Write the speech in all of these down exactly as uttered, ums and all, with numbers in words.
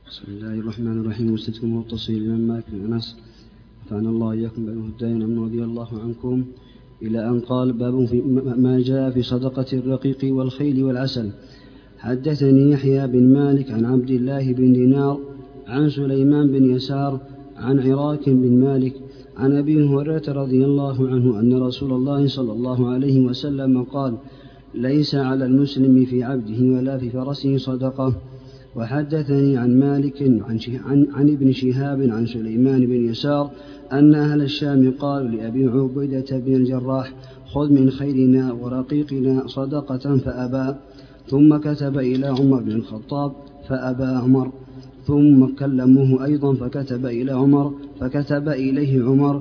بسم الله الرحمن الرحيم. وستكم التصير من مالك بن أنس فعن الله إياكم بالهدين من رضي الله عنكم إلى أن قال: باب في ما جاء في صدقة الرقيق والخيل والعسل. حدثني يحيى بن مالك عن عبد الله بن دينار عن سليمان بن يسار عن عراك بن مالك عن أبي هريرة رضي الله عنه أن رسول الله صلى الله عليه وسلم قال: ليس على المسلم في عبده ولا في فرسه صدقة. وحدثني عن مالك عن, عن, عن ابن شهاب عن سليمان بن يسار أن أهل الشام قالوا لأبي عبيدة بن الجراح: خذ من خيلنا ورقيقنا صدقة فأبى. ثم كتب إلى عمر بن الخطاب فأبى عمر. ثم كلموه أيضا فكتب إلى عمر فكتب إليه عمر: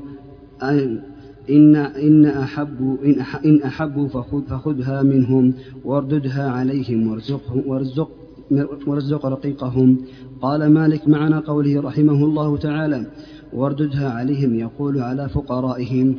إن, إن أحبوا إن, أح إن أحبوا فخذ فخذها منهم وارددها عليهم وارزق, وارزق, وارزق رقيقهم. قال مالك معنى قوله رحمه الله تعالى: وارددها عليهم يقول على فقرائهم.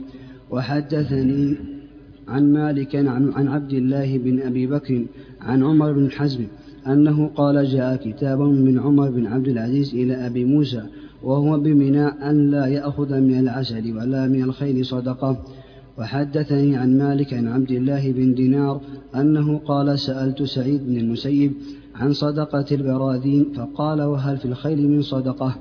وحدثني عن مالك عن, عن عبد الله بن أبي بكر عن عمر بن حزم أنه قال: جاء كتاب من عمر بن عبد العزيز إلى أبي موسى وهو بمنى أن لا يأخذ من العسل ولا من الخيل صدقة. وحدثني عن مالك عن عبد الله بن دينار أنه قال: سألت سعيد بن المسيب عن صدقة البراذين فقال: وهل في الخيل من صدقة؟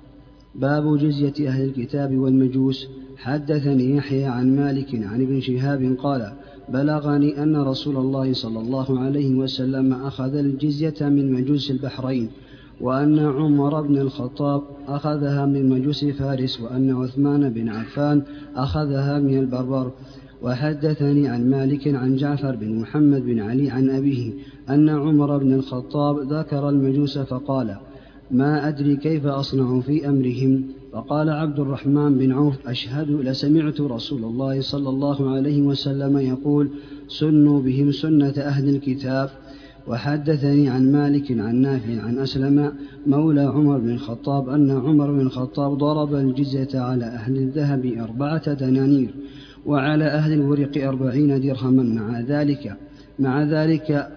باب جزية أهل الكتاب والمجوس. حدثني يحيى عن مالك عن ابن شهاب قال: بلغني أن رسول الله صلى الله عليه وسلم أخذ الجزية من مجوس البحرين، وأن عمر بن الخطاب أخذها من مجوس فارس، وأن عثمان بن عفان أخذها من البربر. وحدثني عن مالك عن جعفر بن محمد بن علي عن أبيه أن عمر بن الخطاب ذكر المجوس فقال: ما أدري كيف أصنع في أمرهم. فقال عبد الرحمن بن عوف: أشهد لسمعت رسول الله صلى الله عليه وسلم يقول: سنوا بهم سنة أهل الكتاب. وحدثني عن مالك عن نافع عن أسلم مولى عمر بن الخطاب أن عمر بن الخطاب ضرب الجزية على أهل الذهب أربعة دنانير وعلى أهل الورق أربعين درهما مع ذلك مع ذلك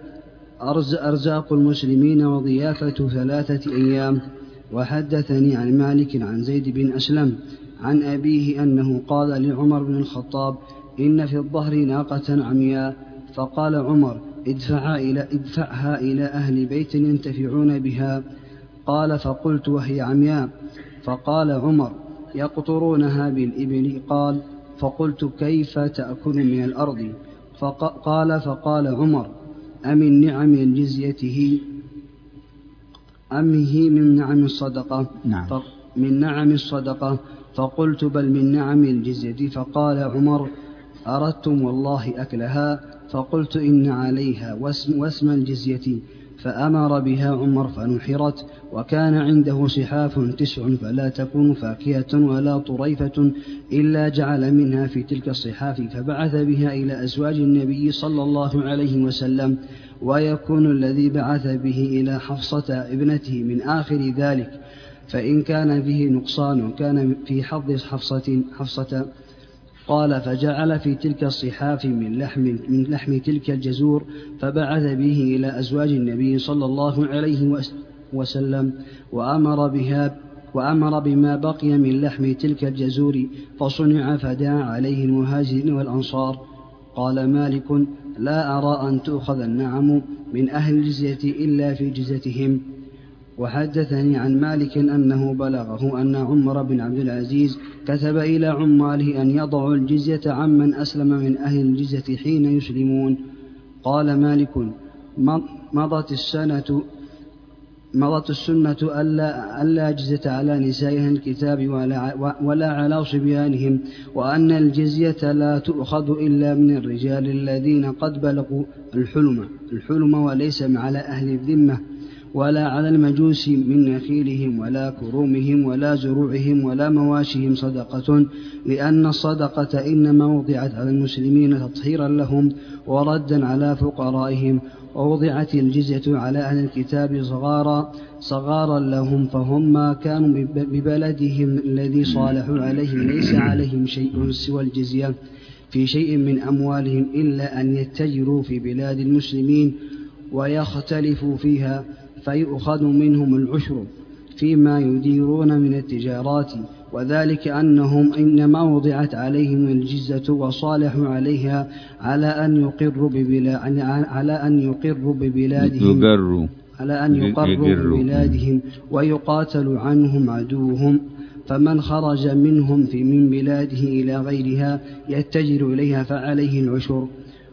أرزاق المسلمين وضيافة ثلاثة أيام. وحدثني عن مالك عن زيد بن أسلم عن أبيه أنه قال لعمر بن الخطاب: إن في الظهر ناقة عمياء. فقال عمر: ادفعها إلى, ادفعها إلى أهل بيت ينتفعون بها. قال: فقلت: وهي عمياء؟ فقال عمر: يقطرونها بالإبل. قال: فقلت: كيف تأكل من الأرض؟ فقال فقال عمر: أمن نعم الجزية هي أم هي من نعم الصدقة؟ نعم. من نعم الصدقة. فقلت: بل من نعم الجزية. فقال عمر: أردتم والله أكلها؟ فقلت: إن عليها واسم, واسم الجزية. فأمر بها عمر فنحرت، وكان عنده صحاف تسع فلا تكون فاكهة ولا طريفة إلا جعل منها في تلك الصحاف فبعث بها إلى أزواج النبي صلى الله عليه وسلم، ويكون الذي بعث به إلى حفصة ابنته من آخر ذلك، فإن كان به نقصان وكان في حظ حفصة, حفصة. قال: فجعل في تلك الصحاف من لحم, من لحم تلك الجزور فبعث به إلى أزواج النبي صلى الله عليه وسلم، وأمر, بها وأمر بما بقي من لحم تلك الجزور فصنع فدعا عليه المهاجرين والأنصار. قال مالك: لا أرى أن تؤخذ النعم من أهل الجزية إلا في جزيتهم. وحدثني عن مالك أنه بلغه أن عمر بن عبد العزيز كتب إلى عماله أن يضعوا الجزية عمن أسلم من أهل الجزية حين يسلمون. قال مالك: مضت السنة مضت السنة ألا, ألا جزية على نساء أهل الكتاب ولا, ولا على صبيانهم، وأن الجزية لا تؤخذ إلا من الرجال الذين قد بلغوا الحلم, الحلم وليس على أهل الذمة، ولا على المجوس من نخيلهم ولا كرومهم ولا زروعهم ولا مواشهم صدقة، لأن الصدقة إنما وضعت على المسلمين تطهيرا لهم وردا على فقرائهم، ووضعت الجزية على أهل الكتاب صغارا, صغارا لهم، فهم ما كانوا ببلدهم الذي صالحوا عليه ليس عليهم شيء سوى الجزية في شيء من أموالهم إلا أن يتجروا في بلاد المسلمين ويختلفوا فيها فيؤخذ منهم العشر. فيما يديرون من التجارات، وذلك أنهم إنما وضعت عليهم الجزة وصالحوا عليها على أن يقروا ببلا على أن يقروا ببلادهم يقروا على أن يقروا ببلادهم ويقاتل عنهم عدوهم. فمن خرج منهم في من بلاده إلى غيرها يتجر إليها فعليه العشر.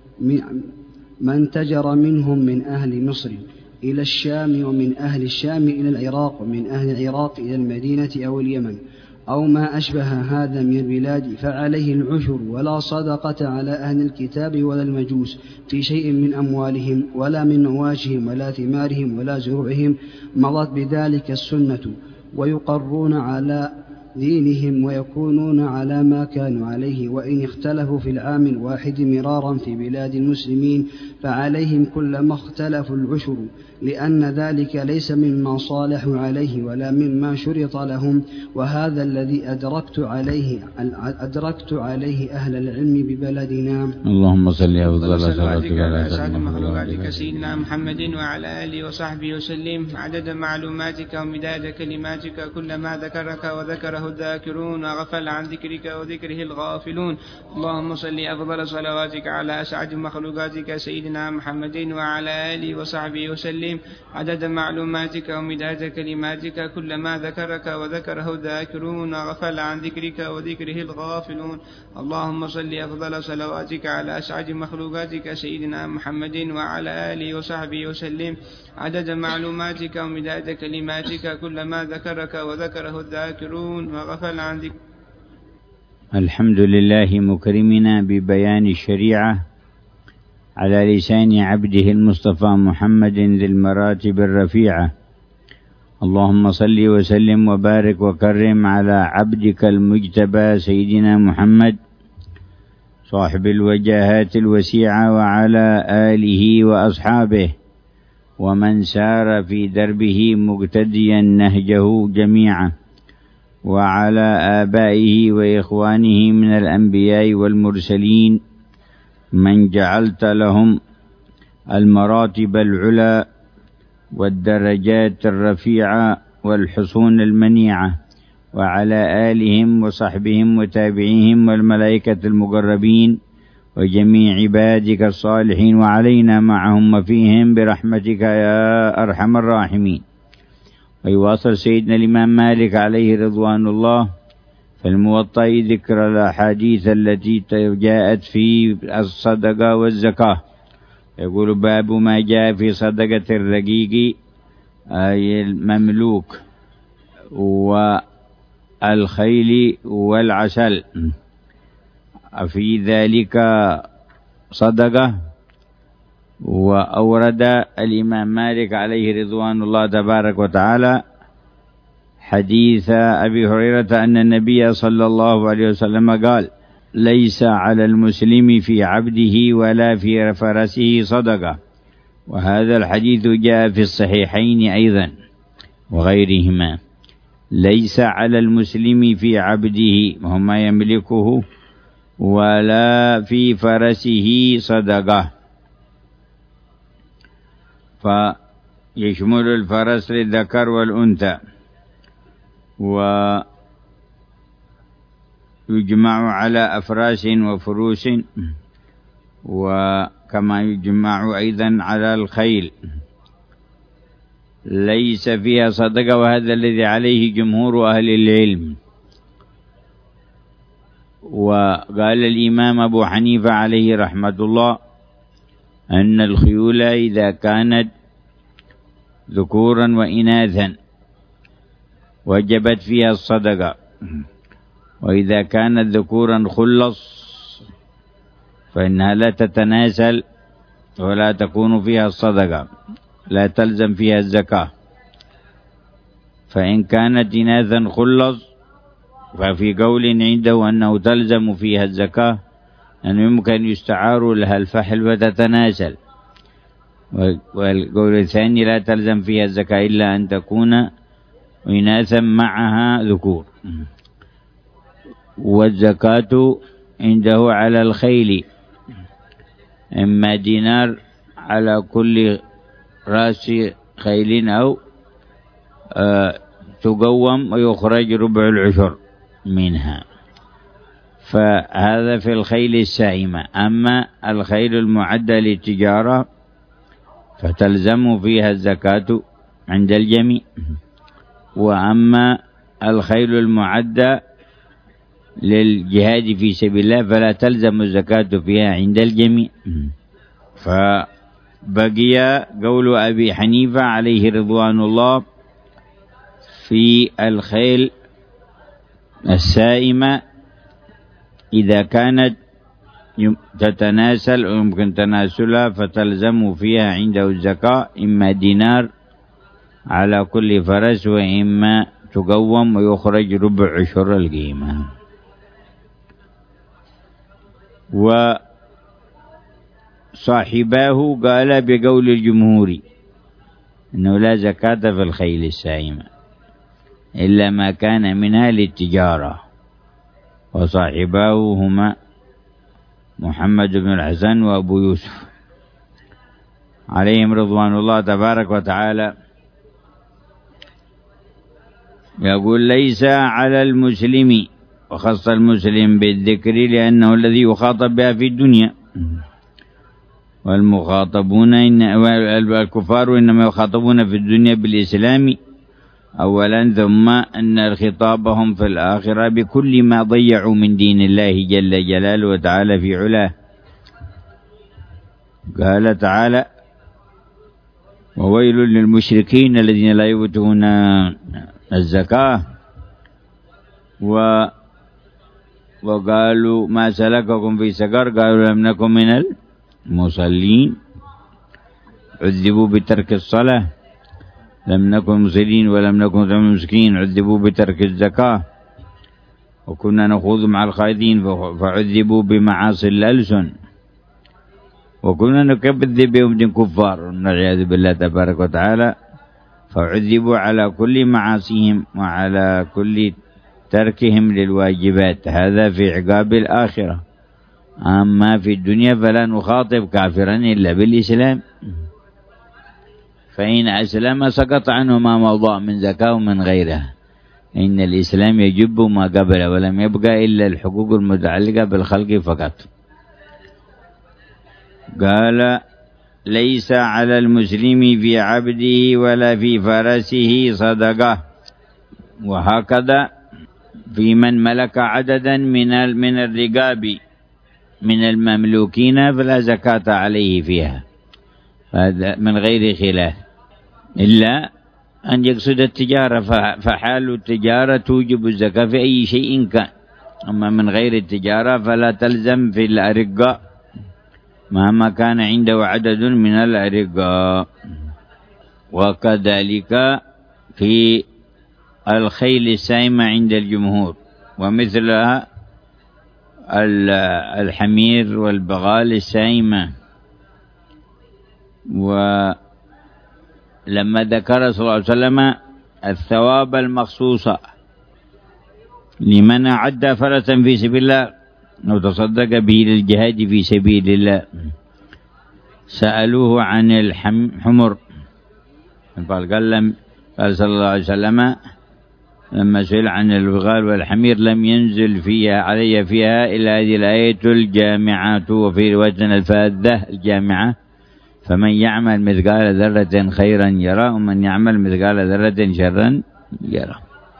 من تجر منهم من أهل مصر إلى الشام، ومن أهل الشام إلى العراق، ومن أهل العراق إلى المدينة أو اليمن أو ما أشبه هذا من البلاد فعليه العشر، ولا صدقة على أهل الكتاب ولا المجوس في شيء من أموالهم ولا من مواشهم ولا ثمارهم ولا زروعهم، مضت بذلك السنة، ويقرون على دينهم ويكونون على ما كانوا عليه. وإن اختلفوا في العام الواحد مرارا في بلاد المسلمين فعليهم كلما اختلفوا العشر، لأن ذلك ليس مما صالحوا عليه ولا مما شرط لهم. وهذا الذي أدركت عليه أدركت عليه أهل العلم ببلدنا. اللهم صل أفضل صلواتك على أسعد مخلوقاتك سيدنا محمد وعلى آله وصحبه وسلم، عدد معلوماتك ومداد كلماتك، كلما ذكرك وذكره الذاكرون وغفل عن ذكرك وذكره الغافلون. اللهم صل أفضل صلواتك على أسعد مخلوقاتك سيدنا محمد وعلى آله وصحبه وسلم، عدد معلوماتك ومداد كلماتك، كلما ذكرك وذكره الذاكرون وغفل عن ذكرك وذكره الغافلون. اللهم صل أفضل صلواتك على أسعد مخلوقاتك سيدنا محمد وعلى آله وصحبه وسلم، عدد معلوماتك ومداد كلماتك، كلما ذكرك وذكره الذاكرون وغفل عن ذكرك. الحمد لله مكرمنا ببيان الشريعة على لسان عبده المصطفى محمد ذي المراتب الرفيعة. اللهم صل وسلم وبارك وكرم على عبدك المجتبى سيدنا محمد صاحب الوجاهات الوسيعة، وعلى آله وأصحابه ومن سار في دربه مقتديا نهجه جميعا، وعلى آبائه وإخوانه من الأنبياء والمرسلين من جعلت لهم المراتب العلى والدرجات الرفيعة والحصون المنيعة، وعلى آلهم وصحبهم وتابعيهم والملائكة المقربين وجميع عبادك الصالحين، وعلينا معهم وفيهم برحمتك يا أرحم الراحمين. ويواصل سيدنا الإمام مالك عليه رضوان الله في الموطأ ذكر الأحاديث التي جاءت في الصدقة والزكاة. يقول: باب ما جاء في صدقة الرقيق أي المملوك والخيل والعسل، في ذلك صدقة. وأورد الإمام مالك عليه رضوان الله تبارك وتعالى حديث أبي هريرة أن النبي صلى الله عليه وسلم قال: ليس على المسلم في عبده ولا في فرسه صدقة. وهذا الحديث جاء في الصحيحين أيضا وغيرهما. ليس على المسلم في عبده وما يملكه ولا في فرسه صدقة. فيشمل الفرس للذكر والأنثى، ويجمع على أفراس وفروس، وكما يجمع أيضا على الخيل. ليس فيها صدقة، وهذا الذي عليه جمهور أهل العلم. وقال الإمام أبو حنيفة عليه رحمة الله أن الخيول إذا كانت ذكورا وإناثا وجبت فيها الصدقة، وإذا كانت ذكورا خلص فإنها لا تتناسل ولا تكون فيها الصدقة، لا تلزم فيها الزكاة. فإن كانت إناثا خلص ففي قول عنده أنه تلزم فيها الزكاة، أنه يمكن يستعار لها الفحل فتتناسل. والقول الثاني لا تلزم فيها الزكاة إلا أن تكون إناثا معها ذكور. والزكاة عنده على الخيل إما دينار على كل رأس خيل أو تقوم ويخرج ربع العشر منها. فهذا في الخيل السائمة. أما الخيل المعدة للتجارة فتلزم فيها الزكاة عند الجميع. وأما الخيل المعدة للجهاد في سبيل الله فلا تلزم الزكاة فيها عند الجميع. فبقي قول أبي حنيفة عليه رضوان الله في الخيل السائمة إذا كانت تتناسل أو يمكن تناسلها فتلزم فيها عنده الزكاة إما دينار على كل فرس وإما تقوم ويخرج ربع عشر القيمة. وصاحباه قال بقول الجمهور أنه لا زكاة في الخيل السائمة إلا ما كان منها للتجارة. وصاحباه هما محمد بن الحسن وأبو يوسف عليهم رضوان الله تبارك وتعالى. يقول ليس على المسلم، وخص المسلم بالذكر لأنه الذي يخاطب بها في الدنيا، والمخاطبون إن الكفار إنما يخاطبون في الدنيا بالإسلام أولا، ثم أن خطابهم في الآخرة بكل ما ضيعوا من دين الله جل جلاله وتعالى في علاه. قال تعالى وويل للمشركين الذين لا يؤتون الزكاة. و وقالوا ما سلككم في سقر قالوا لم نكن من المصلين. عذبوا بترك الصلاة لم نكن مصلين ولم نكن مسكين. عذبوا بترك الزكاة وكنا نخوض مع الخائضين فعذبوا بمعاصي الألسن وكنا نكذب بيوم دين كفار والعياذ بالله تبارك وتعالى. فعذبوا على كل معاصيهم وعلى كل تركهم للواجبات، هذا في عقاب الآخرة. أما في الدنيا فلا نخاطب كافرا إلا بالإسلام، فإن أسلم سقط عنه ما مضى من زكاة ومن غيرها. إن الإسلام يجب ما قبل ولم يبقى إلا الحقوق المتعلقة بالخلق فقط. قال ليس على المسلم في عبده ولا في فرسه صدقة. وهكذا في من ملك عددا من من الرقاب من المملوكين فلا زكاة عليه فيها، هذا من غير خلاف، إلا أن يقصد التجارة، فحال التجارة توجب الزكاة في أي شيء كان. أما من غير التجارة فلا تلزم في الأرقاء مهما كان عنده عدد من الأرقاء. وكذلك في الخيل السائمة عند الجمهور، ومثلها الحمير والبغال السائمة. ولما ذكر صلى الله عليه وسلم الثواب المخصوص لمن أعد فرسا في سبيل الله أو تصدق به للجهاد في سبيل الله، سألوه عن الحمر قال قال لم قال صلى الله عليه وسلم لما سئل عن البغال والحمير لم ينزل فيها علي فيها إلا هذه الآية الجامعة، وفي رواية الفاذة الجامعة، فمن يعمل مثقال ذرة خيرا يرى ومن يعمل مثقال ذرة شرا يرى.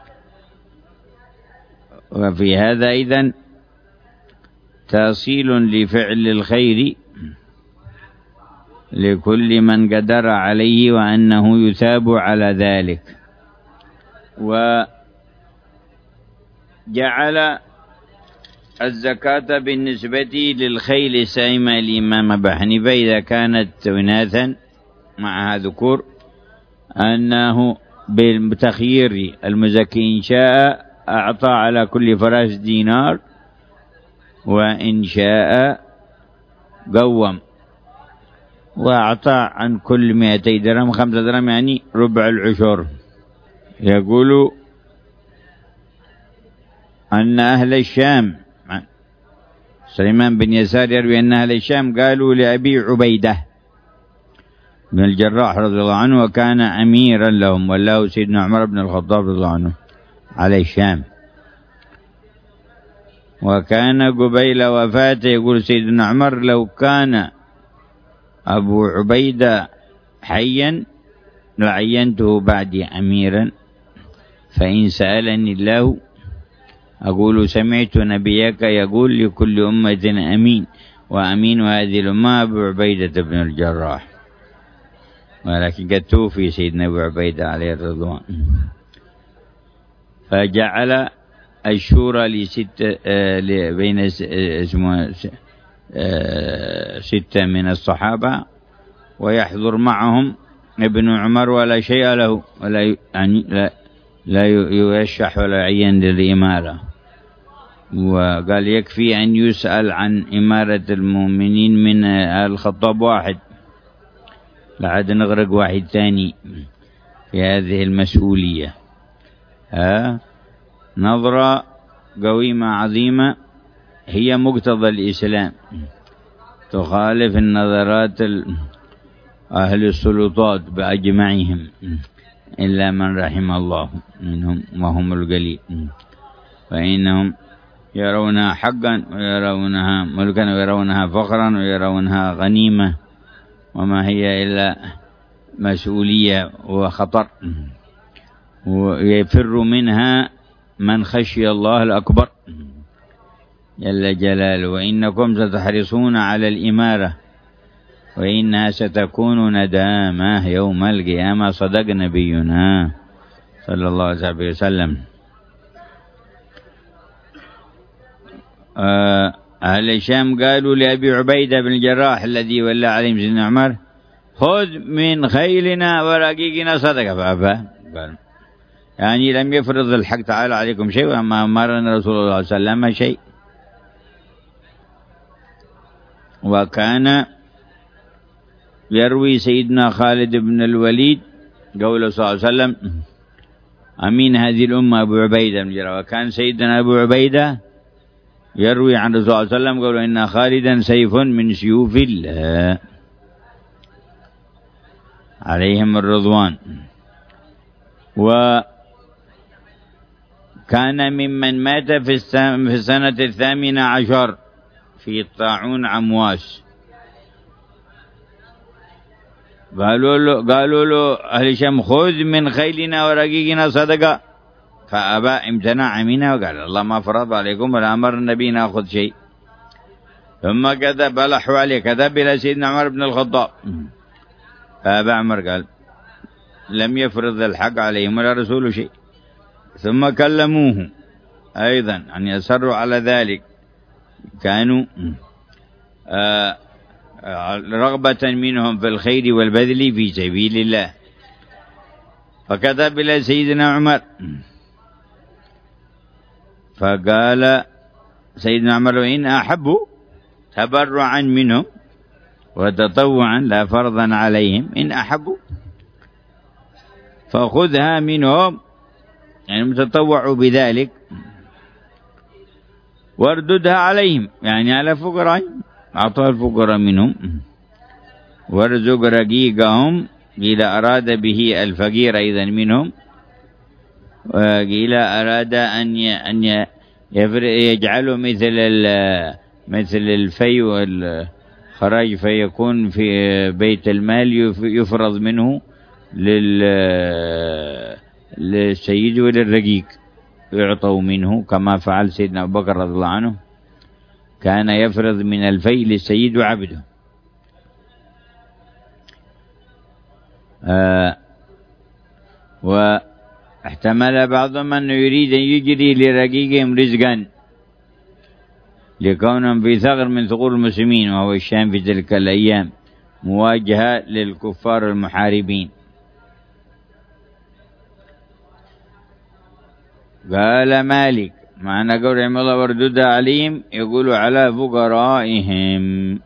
وفي هذا إذن تأصيل لفعل الخير لكل من قدر عليه وأنه يثاب على ذلك. وجعل الزكاة بالنسبة للخيل السائمة الإمام أبي حنيفة إذا كانت إناثا معها ذكور أنه بالتخيير المزكي إن شاء أعطى على كل فرس دينار وإن شاء قوم، وأعطى عن كل مئتي درهم خمسة درهم يعني ربع العشر. يقول أن أهل الشام سليمان بن يسار يروي أن أهل الشام قالوا لأبي عبيدة بن الجراح رضي الله عنه، وكان أميرا لهم، والله سيدنا عمر بن الخطاب رضي الله عنه على الشام. وكان قبيل وفاته يقول سيدنا عمر: لو كان أبو عبيدة حيا لعينته بعدي أميرا، فإن سألني الله أقول سمعت نبيك يقول لكل أمة أمين، وأمين هذه الأمة أبو عبيدة بن الجراح، ولكن قد توفي سيدنا أبو عبيدة عليه الرضوان. فجعل الشورى لستة آه بين اسمه آه ستة من الصحابة، ويحضر معهم ابن عمر ولا شيء له، ولا يعني لا, لا يرشح ولا يعين للإمارة. وقال يكفي أن يسأل عن إمارة المؤمنين من الخطاب واحد، لعد نغرق واحد ثاني في هذه المسؤولية. ها نظرة قويمة عظيمة هي مقتضى الإسلام، تخالف النظرات أهل السلطات بأجمعهم إلا من رحم الله منهم وهم القليل، فإنهم يرونها حقا ويرونها ملكا ويرونها فخرا ويرونها غنيمة، وما هي إلا مسؤولية وخطر، ويفر منها من خشي الله الأكبر جل جلاله. وإنكم ستحرصون على الإمارة وإنها ستكون ندامة يوم القيامة، صدق نبينا صلى الله عليه وسلم. أهل الشام قالوا لأبي عبيدة بن الجراح الذي ولى عليهم سيدنا عمر: خذ من خيلنا ورقيقنا صدقة، فأبى. يعني لم يفرض الحق تعالى عليكم شيء، وما أمرنا رسول الله صلى الله عليه وسلم شيء. وكان يروي سيدنا خالد بن الوليد قوله صلى الله عليه وسلم: أمين هذه الأمة أبو عبيدة بن الجراح. وكان سيدنا أبو عبيدة يروي عن رسول الله صلى الله عليه وسلم قالوا: إن خالدا سيف من سيوف الله عليهم الرضوان. وكان ممن مات في السنة الثامنة عشر في طاعون عمواس. قالوا له قالوا له أهل الشام: خذ من خيلنا ورقيقنا صدقة، فأبى، امتنع منها وقال: الله ما فرض عليكم ولا أمر النبي نأخذ شيء. ثم كذب لحوا عليه، كذب إلى سيدنا عمر بن الخطاب، فأبى عمر، قال: لم يفرض الحق عليهم ولا رسول شيء. ثم كلموه أيضا أن يصروا على ذلك، كانوا آه رغبة منهم في الخير والبذل في سبيل الله. فكتب إلى سيدنا عمر، فقال سيدنا عمر: إن أحبوا تبرعا منهم وتطوعا لا فرضا عليهم، إن أحبوا فخذها منهم، يعني متطوعوا بذلك، وارددها عليهم، يعني على فقراء، أعطوا الفقراء منهم، وارزق رقيقهم، قيل أراد به الفقير أيضا منهم، وقيل أراد أن أن يجعله مثل مثل الفي والخراج، فيكون في بيت المال يفرض منه للسيد وللرقيق، يعطوا منه، كما فعل سيدنا أبو بكر رضي الله عنه، كان يفرض من الفي للسيد وعبده. آه واحتمل بعضهم أنه يريد أن يجري لرقيقهم رزقا لكونهم في ثغر من ثغور المسلمين، وهو الشام في تلك الأيام، مواجهة للكفار المحاربين. قال مالك: معنى قول رحمه الله: واردد عليهم، يقول على فقرائهم.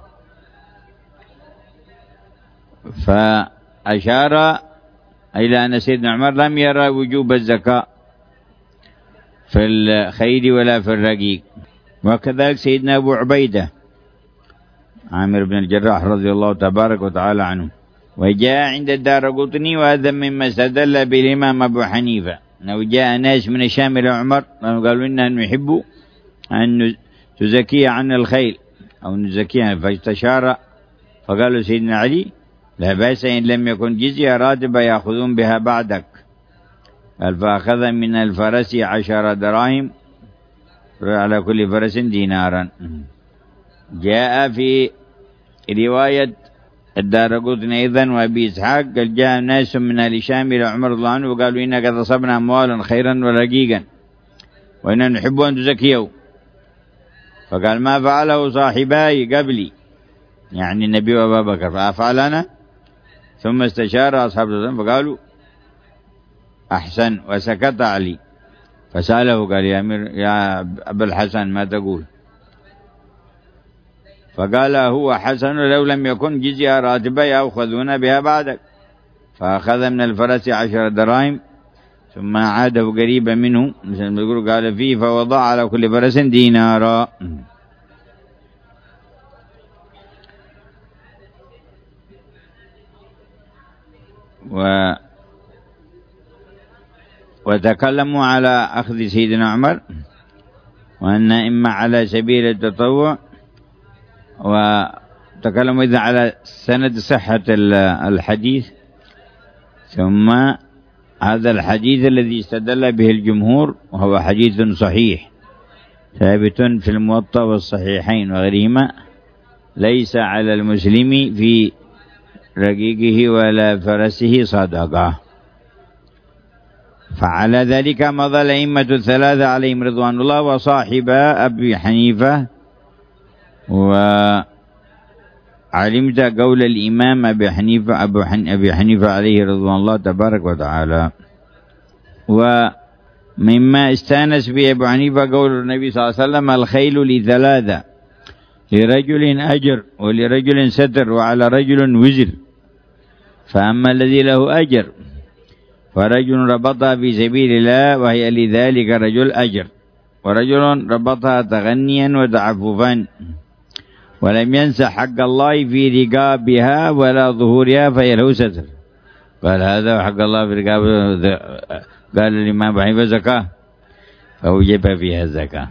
فأشار إلى أن سيدنا عمر لم يرى وجوب الزكاة في الخير ولا في الرقيق. وكذلك سيدنا أبو عبيدة عامر بن الجراح رضي الله تبارك وتعالى عنه، وجاء عند الدارقطني وهذا مما استدل بالإمام أبو حنيفة أنه جاء ناس من الشام إلى عمر قالوا إنا نحب أن تزكي عن الخيل أو نزكيها، فاستشار فقالوا سيدنا علي لا بأس إن لم يكن جزية راتبة يأخذون بها بعدك. قال فأخذ من الفرس عشر دراهم على كل فرس دينارا. جاء في رواية الدارقطني أيضا وأبي إسحاق قال جاء ناس من الشام إلى عمر رضي الله عنه وقالوا إنك تصبنا أموالا خيرا ورقيقا وإننا نحب أن تزكيه، فقال ما فعله صاحباي قبلي يعني النبي وأبا بكر فأفعل أنا، ثم استشار أصحاب الرسول فقالوا أحسن، وسكت علي فسأله قال يا أمير يا أبا الحسن ما تقول؟ فقال هو حسن لو لم يكن جزية راتبة يأخذون بها بعدك. فأخذ من الفرس عشر دراهم ثم عاده قريبا منه مثل ما يقول قال فيه فوضع على كل فرس دينارا. و وتكلموا على أخذ سيدنا عمر وأن إما على سبيل التطوع، وتكلموا إذا على سند صحة الحديث، ثم هذا الحديث الذي استدل به الجمهور وهو حديث صحيح ثابت في الموطأ والصحيحين وغيرهما ليس على المسلم في رقيقه ولا فرسه صدقة. فعلى ذلك مضى الأئمة الثلاثة عليهم رضوان الله وصاحبا أبي حنيفة. وعلمت قول الإمام أبي حنيفة أبو حن أبي حنيفة عليه رضوان الله تبارك وتعالى. ومما استانس به أبو حنيفة قول النبي صلى الله عليه وسلم الخيل لثلاثة لرجل أجر ولرجل ستر وعلى رجل وزر، فأما الذي له أجر فرجل ربطها في سبيل الله وهي لذلك رجل أجر، ورجل ربطها تغنيا وتعففا ولم ينس حق الله في رقابها ولا ظهورها فهي له ستر. قال هذا حق الله في رقابها، قال الإمام أبو حنيفة زكاة فوجب فيها الزكاة.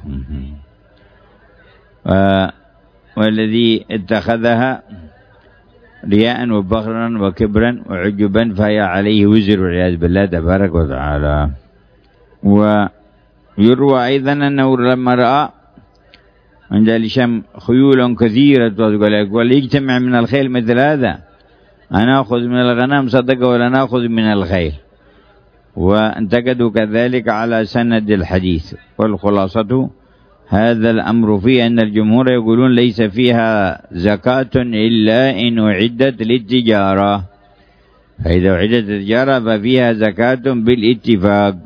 والذي اتخذها رياء وبخرا وكبرا وعجبا فهي عليه وزر والعياذ بالله تبارك وتعالى. ويروى أيضا أنه لما رأى عند الشام خيول كثيرة وليجتمع من الخيل مثل هذا أنا أخذ من الغنم صدقة ولا نأخذ من الخيل، وانتقدوا كذلك على سند الحديث. والخلاصة هذا الأمر فيه أن الجمهور يقولون ليس فيها زكاة إلا إن أعدت للتجارة، فإذا أعدت للتجارة ففيها زكاة بالاتفاق.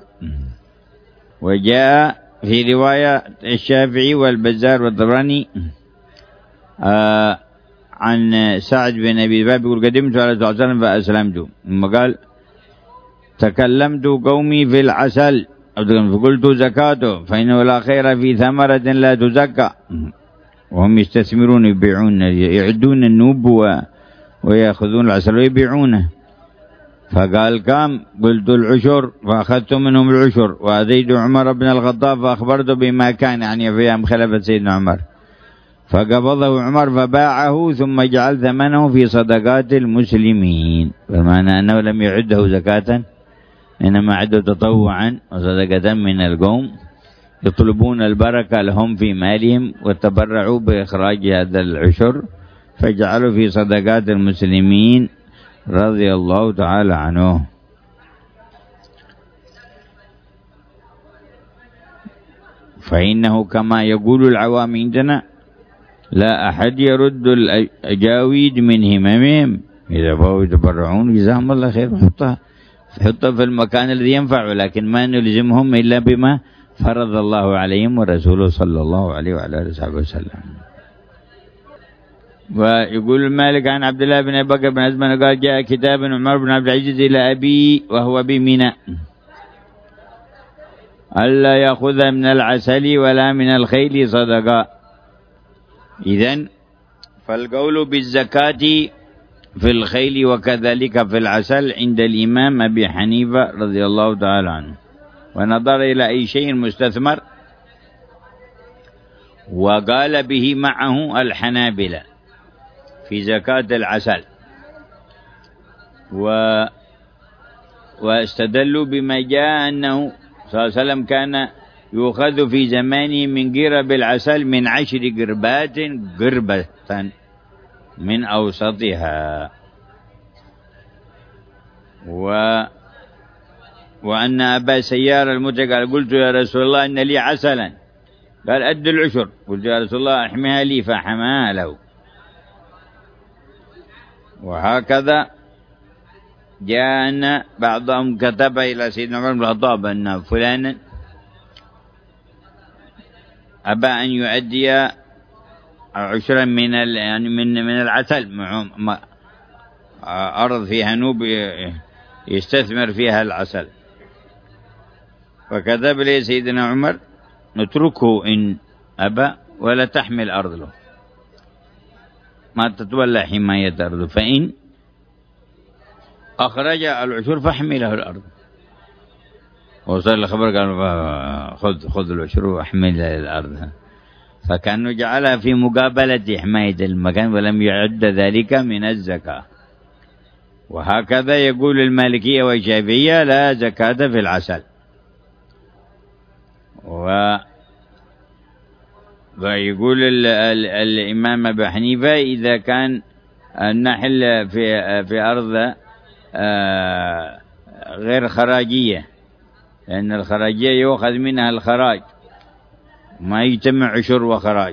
وجاء في رواية الشافعي والبزار والطبراني آه عن سعد بن أبي بكر يقول قدمت على صلى الله عليه وسلم فأسلمت، ثم قال تكلمت قومي في العسل فقلت زكاته فإنه لا خير في ثمرة لا تزكى، وهم يستثمرون يبيعون يعدون النوب ويأخذون العسل ويبيعونه. فقال كم؟ قلت العشر، فأخذت منهم العشر وأتيت عمر بن الخطاب فأخبرته بما كان يعني في أيام خلافة سيدنا عمر، فقبضه عمر فباعه ثم جعل ثمنه في صدقات المسلمين، بمعنى أنه لم يعده زكاة إنما عده تطوعا وصدقة من القوم يطلبون البركة لهم في مالهم وتبرعوا بإخراج هذا العشر فجعلوا في صدقات المسلمين رضي الله تعالى عنه. فإنه كما يقول العوام عندنا لا أحد يرد الأجاويد من هممهم، إذا فهو يتبرعون جزاهم الله خير حطها حطها في المكان الذي ينفع، ولكن ما نلزمهم إلا بما فرض الله عليهم ورسوله صلى الله عليه وعلى آله وصحبه وسلم. ويقول المالك عن عبد الله بن أبي بكر بن أزمن قال جاء كتاب عمر بن عبد العزيز إلى أبي وهو بمنى ألا يأخذ من العسل ولا من الخيل صدقة. إذن فالقول بالزكاة في الخيل وكذلك في العسل عند الإمام أبي حنيفة رضي الله تعالى عنه. ونظر إلى أي شيء مستثمر وقال به معه الحنابلة في زكاة العسل، و واستدلوا بما جاء أنه صلى الله عليه وسلم كان يؤخذ في زمانه من قرب العسل من عشر قربات قربة من أوسطها، و وأن أبا سيار المتقال قلت يا رسول الله إن لي عسلا، قال أد العشر، قلت يا رسول الله احمها لي فحماها له. وهكذا جاء أن بعضهم كتب إلى سيدنا عمر بن الخطاب أن فلانا أبى أن يؤدي عشرا من يعني من من العسل، أرض فيها نوب يستثمر فيها العسل، فكتب لي سيدنا عمر نتركه إن أبى ولا تحمل أرض له، ما تتولى حماية أرضه، فإن أخرج العشر فاحمله الأرض. وصل الخبر قال خذ خذ العشر واحملها الأرض، فكانوا جعلها في مقابلة حماية المكان ولم يعد ذلك من الزكاة. وهكذا يقول المالكية والشافعية لا زكاة في العسل. و ويقول ال ال الإمام أبو حنيفة إذا كان النحل في في أرض آه غير خراجية، لأن الخراجية يؤخذ منها الخراج، ما يجتمع عشر وخراج.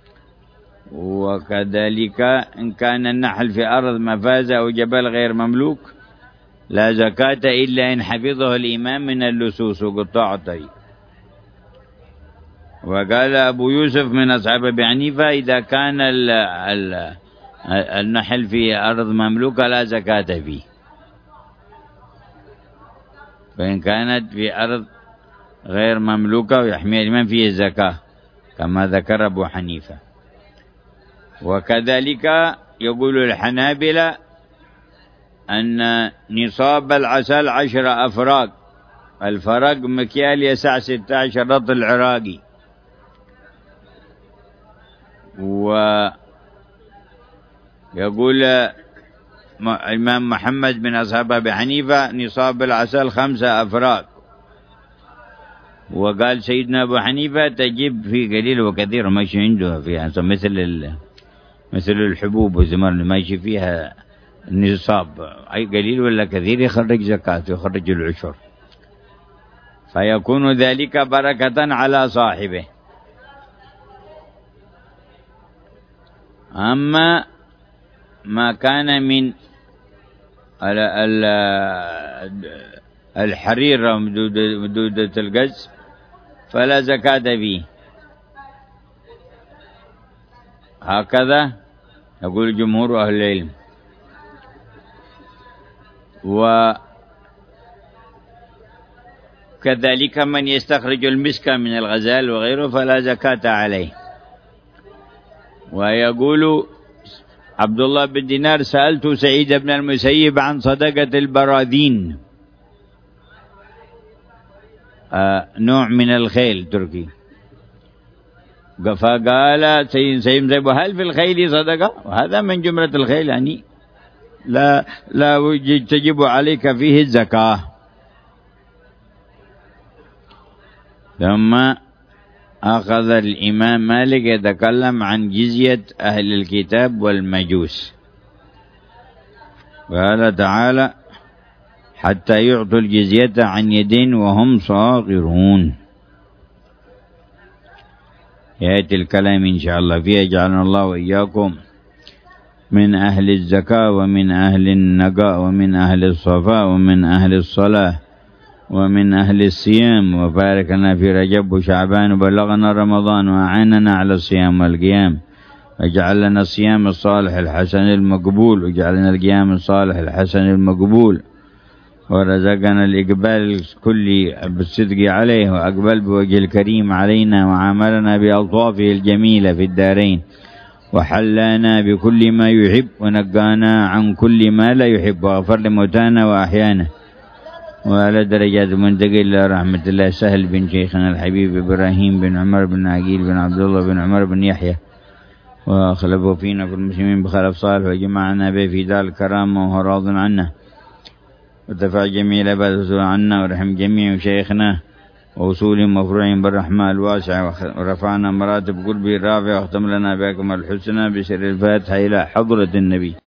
وكذلك إن كان النحل في أرض مفازة أو جبل غير مملوك لا زكاة إلا إن حفظه الإمام من اللصوص وقطاع الطريق. وقال أبو يوسف من أصحاب أبي حنيفة إذا كان ال ال النحل في أرض مملوكة لا زكاة فيه، فإن كانت في أرض غير مملوكة ويحمي الإمام فيه الزكاة كما ذكر أبو حنيفة. وكذلك يقول الحنابلة أن نصاب العسل عشر أفراق، الفرق مكيال يسع ستة عشر رطل عراقي. ويقول الإمام محمد بن أصحاب أبي حنيفة نصاب العسل خمسة أفراق. وقال سيدنا أبو حنيفة تجب في قليل وكثير، ماشي عنده فيها مثل مثل الحبوب والزمر اللي ماشي فيها النصاب، أي قليل ولا كثير يخرج زكاة يخرج العشر، فيكون ذلك بركة على صاحبه. أما ما كان من الحرير ومدودة القز فلا زكاة فيه. هكذا يقول جمهور أهل العلم. وكذلك من يستخرج المسك من الغزال وغيره فلا زكاة عليه. ويقول عبد الله بن دينار سألت سعيد بن المسيب عن صدقة البراذين، آه نوع من الخيل تركي، فقال سيد سيد هل في الخيل صدقة؟ وهذا من جملة الخيل، يعني لا لا تجب عليك فيه الزكاة. ثم أخذ الإمام مالك يتكلم عن جزية أهل الكتاب والمجوس، قال تعالى حتى يعطوا الجزية عن يد وهم صاغرون. يأتي الكلام إن شاء الله فيها جعلنا الله وإياكم من أهل الزكاة ومن أهل النقاء ومن أهل الصفاء ومن أهل الصلاة ومن أهل الصيام، وبارك لنا في رجب وشعبان وبلغنا رمضان وأعاننا على الصيام والقيام، واجعل لنا الصيام الصالح الحسن المقبول، واجعل لنا القيام الصالح الحسن المقبول، ورزقنا الإقبال الكلي بالصدق عليه، وأقبل بوجه الكريم علينا، وعاملنا بألطافه الجميلة في الدارين، وحلانا بكل ما يحب ونقانا عن كل ما لا يحب وغفر لموتانا وأحيانا. وعلى درجات منتقل إلى رحمة الله سهل بن شيخنا الحبيب إبراهيم بن عمر بن عقيل بن عبد الله بن عمر بن يحيى، وخلفه فينا في المسلمين بخلف صالح، وجمعنا به في دار الكرامة وهو راض عنا، ودفع جميع العباد عنا، ورحم جميع شيخنا ووصول مفروع بالرحمة الواسعة، ورفعنا مراتب قلبي الرافع، واختم لنا بكم الحسنى بسر الفاتحة إلى حضرة النبي.